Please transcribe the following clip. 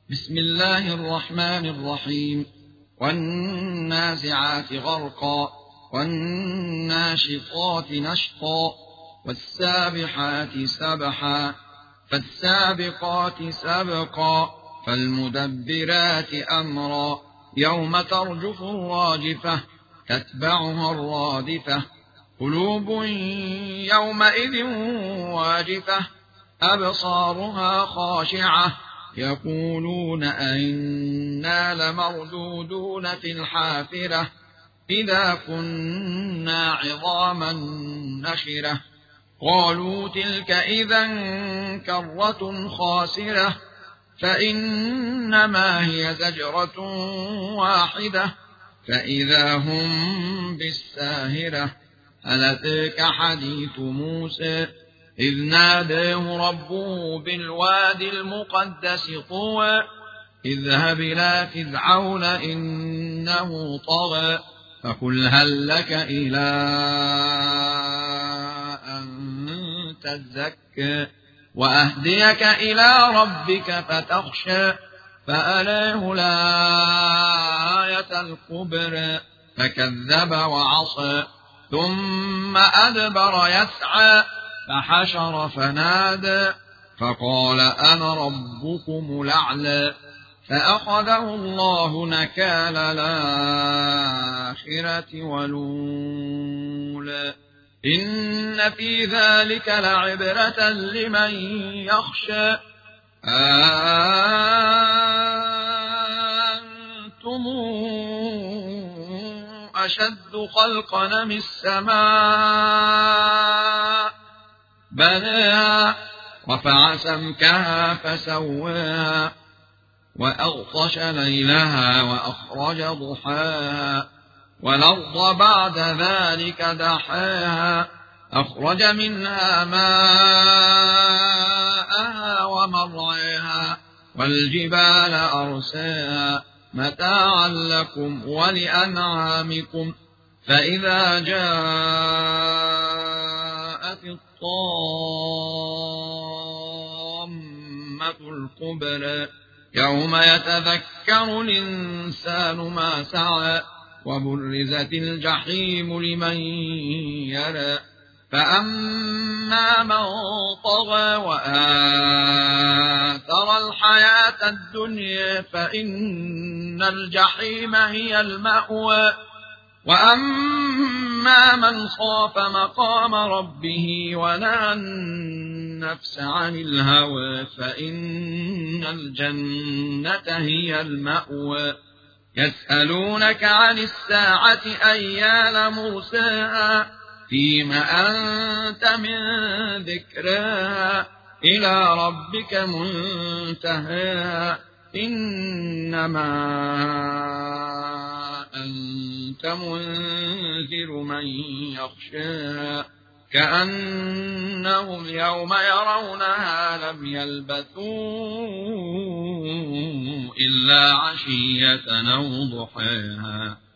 بسم الله الرحمن الرحيم. والنازعات غرقا والناشطات نشطا والسابحات سبحا فالسابقات سبقا فالمدبرات أمرا يوم ترجف الراجفة تتبعها الرادفة قلوب يومئذ واجفة أبصارها خاشعة يقولون أئنا لمردودون في الحافرة إذا كنا عظاما نخرة قالوا تلك إذا كرة خاسرة فإنما هي زجرة واحدة فإذا هم بالساهرة هل أتاك حديث موسى إذ ناداه ربه بالوادي المقدس طوى اذهب إلى فرعون إنه طغى فقل هل لك إلى أن تزكى وأهديك إلى ربك فتخشى فأراه الآية الكبرى فكذب وعصى ثم أدبر يسعى فحشر فنادى فقال أنا ربكم الأعلى فأخذه الله نكال الآخرة والأولى إن في ذلك لعبرة لمن يخشى أنتم أشد خلقا من السماء بناها رفع سمكها فسواها وأغطش ليلها وأخرج ضحاها والأرض بعد ذلك دحاها أخرج منها ماءها ومرعاها والجبال أرساها متاعا لكم ولأنعامكم فإذا جاءت الطامة الكبرى يوم يتذكر الإنسان ما سعى وبرزت الجحيم لمن يرى فأما من طغى وآثر الحياة الدنيا فإن الجحيم هي المأوى وأما من خاف مقام ربه ونهى النفس عن الهوى فإن الجنة هي المأوى يسألونك عن الساعة أيان مرساها فيم أنت من ذكرها إلى ربك منتهاها إنما أنت منذر من يخشاها كأنهم يوم يرونها لم يلبثوا إلا عشية أو ضحاها